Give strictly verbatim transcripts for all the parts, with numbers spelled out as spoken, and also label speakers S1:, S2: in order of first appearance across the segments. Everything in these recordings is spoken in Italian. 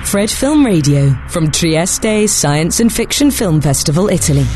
S1: Fred Film Radio from Trieste Science and Fiction Film Festival, Italy.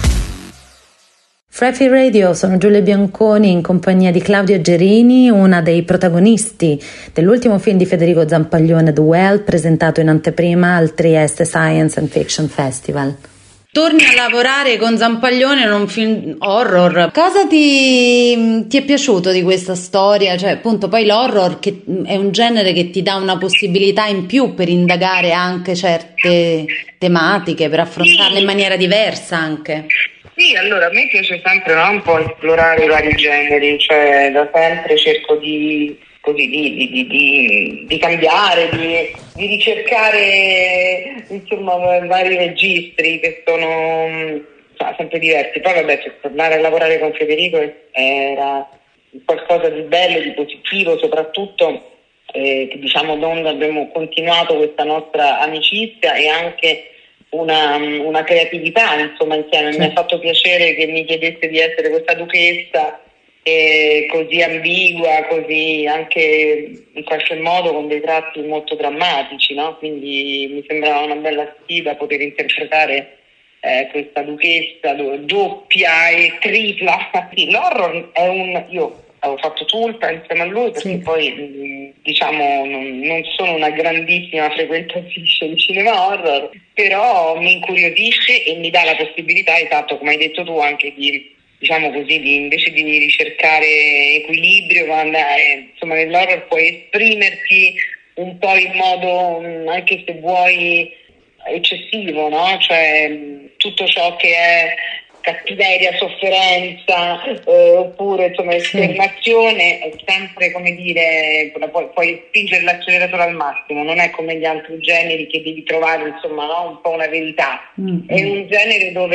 S2: Fred Film Radio, sono Giulia Bianconi in compagnia di Claudia Gerini, una dei protagonisti dell'ultimo film di Federico Zampaglione, The Well, presentato in anteprima al Trieste Science and Fiction Festival. Torni a lavorare con Zampaglione in un film horror. Cosa ti, ti è piaciuto di questa storia? Cioè, appunto, poi l'horror che è un genere che ti dà una possibilità in più per indagare anche certe tematiche, per affrontarle in maniera diversa anche.
S3: Sì, allora a me piace sempre, no, un po' esplorare i vari generi, cioè da sempre cerco di così di, di, di, di, di cambiare, di, di ricercare insomma vari registri che sono cioè, sempre diversi. Poi vabbè, cioè, tornare a lavorare con Federico era qualcosa di bello, di positivo, soprattutto eh, che diciamo non abbiamo continuato questa nostra amicizia e anche una, una creatività insomma insieme. Sì. Mi ha fatto piacere che mi chiedesse di essere questa duchessa eh, così ambigua, così anche in qualche modo con dei tratti molto drammatici, no? Quindi mi sembrava una bella sfida poter interpretare eh, questa duchessa doppia e tripla. Sì, l'horror è un... io avevo fatto Tulpa insieme a lui perché sì. Poi diciamo non, non sono una grandissima frequentatrice di cinema horror, però mi incuriosisce e mi dà la possibilità, esatto come hai detto tu, anche di diciamo così di invece di ricercare equilibrio quando eh, insomma nell'horror puoi esprimerti un po' in modo anche se vuoi eccessivo, no? Cioè tutto ciò che è cattiveria, sofferenza eh, oppure insomma esternazione è sempre, come dire, puoi, puoi spingere l'acceleratore al massimo, non è come gli altri generi che devi trovare insomma no? Un po' una verità. Mm-hmm. È un genere dove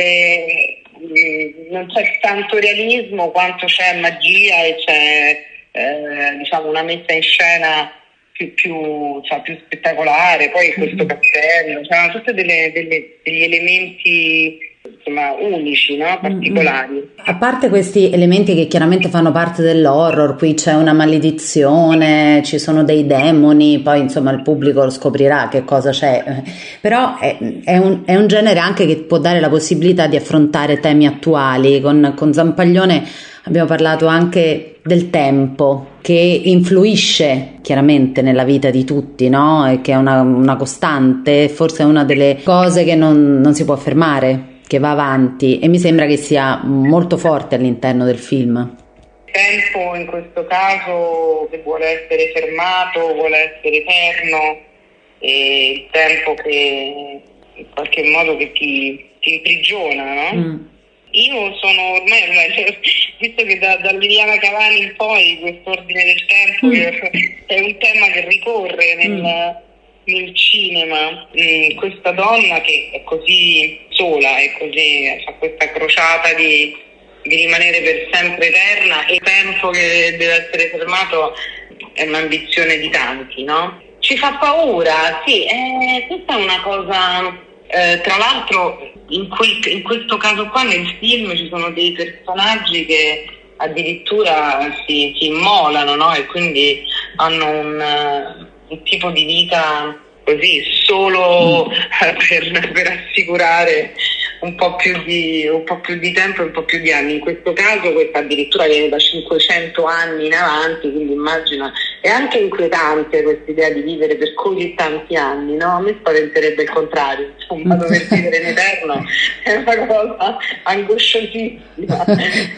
S3: eh, non c'è tanto realismo quanto c'è magia e c'è eh, diciamo una messa in scena più, più, cioè, più spettacolare. Poi mm-hmm. questo castello, c'erano tutti delle, delle, degli elementi insomma unici, no? Particolari. Mm-hmm.
S2: A parte questi elementi che chiaramente fanno parte dell'horror, qui c'è una maledizione, ci sono dei demoni, poi insomma il pubblico lo scoprirà che cosa c'è, però è, è, un, è un genere anche che può dare la possibilità di affrontare temi attuali. Con, con Zampaglione abbiamo parlato anche del tempo che influisce chiaramente nella vita di tutti, no? E che è una, una costante, forse è una delle cose che non, non si può fermare, che va avanti, e mi sembra che sia molto forte all'interno del film.
S3: Il tempo in questo caso che vuole essere fermato, vuole essere eterno, e il tempo che in qualche modo che ti, ti imprigiona, no? Mm. Io sono ormai, ormai visto che da, da Liliana Cavani in poi quest'ordine del tempo mm. è un tema che ricorre nel... Mm. nel cinema, mh, questa donna che è così sola e così fa questa crociata di, di rimanere per sempre eterna, e il tempo che deve essere fermato è un'ambizione di tanti, no? Ci fa paura, sì, eh, questa è una cosa, eh, tra l'altro in, quel, in questo caso qua nel film ci sono dei personaggi che addirittura si, si immolano, no? E quindi hanno un... un tipo di vita così solo mm. per, per assicurare un po' più di un po' più di tempo e un po' più di anni. In questo caso questa addirittura viene da cinquecento anni in avanti, quindi immagina, è anche inquietante questa idea di vivere per così tanti anni, no? A me spaventerebbe il contrario, insomma, dover vivere in eterno è una cosa angosciosissima.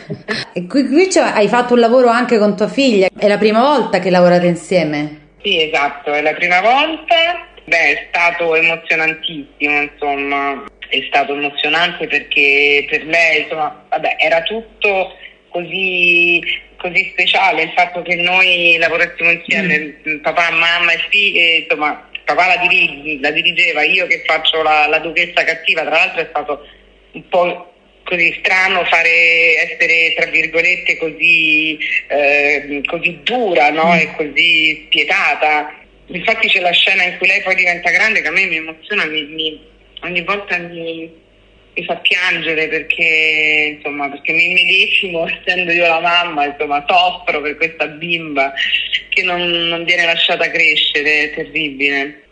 S2: E qui, qui cioè, hai fatto un lavoro anche con tua figlia, è la prima volta che lavorate insieme?
S3: Sì, esatto, è la prima volta. Beh, è stato emozionantissimo, insomma, è stato emozionante perché per lei, insomma, vabbè, era tutto così così speciale, il fatto che noi lavorassimo insieme, mm. papà, mamma e figli, insomma, papà la, dirige, la dirigeva, io che faccio la, la duchessa cattiva, tra l'altro è stato un po' così strano fare, essere tra virgolette così eh, così dura, no? Mm. E così spietata. Infatti c'è la scena in cui lei poi diventa grande che a me mi emoziona, mi, mi, ogni volta mi, mi fa piangere perché insomma perché mi immedesimo, essendo io la mamma, insomma soffro per questa bimba che non, non viene lasciata crescere, è terribile.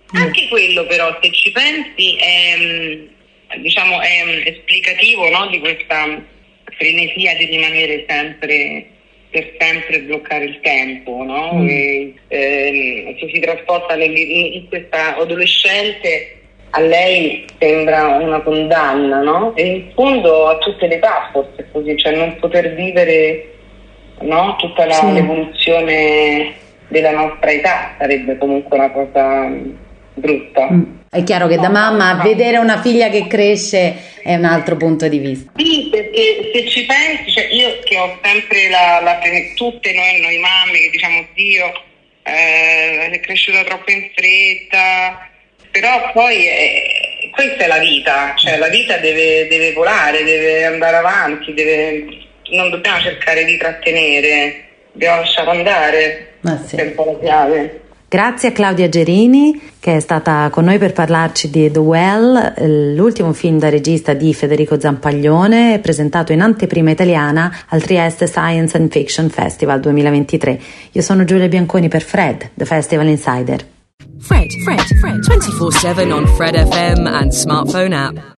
S3: Anche quello però, se ci pensi, è, diciamo, è esplicativo, no, di questa frenesia di rimanere sempre, per sempre bloccare il tempo, no? Mm. E, ehm, se si trasporta nel, in questa adolescente, a lei sembra una condanna, no? E in fondo a tutte le età forse così, cioè non poter vivere, no, tutta la, sì. l'evoluzione della nostra età sarebbe comunque una cosa brutta.
S2: Mm. È chiaro che no, da mamma no. vedere una figlia che cresce è un altro punto di vista.
S3: Sì, perché se ci pensi, cioè io che ho sempre la, la tutte noi, noi mamme che diciamo Dio eh, è cresciuta troppo in fretta, però poi è, questa è la vita, cioè la vita deve, deve volare, deve andare avanti, deve, non dobbiamo cercare di trattenere, dobbiamo lasciare andare,
S2: ma sì.
S3: È un po' la chiave.
S2: Grazie a Claudia Gerini che è stata con noi per parlarci di The Well, l'ultimo film da regista di Federico Zampaglione, presentato in anteprima italiana al Trieste Science and Fiction Festival duemilaventitré. Io sono Giulia Bianconi per Fred, The Festival Insider.
S1: Fred, Fred, Fred, twenty-four seven on Fred F M and smartphone app.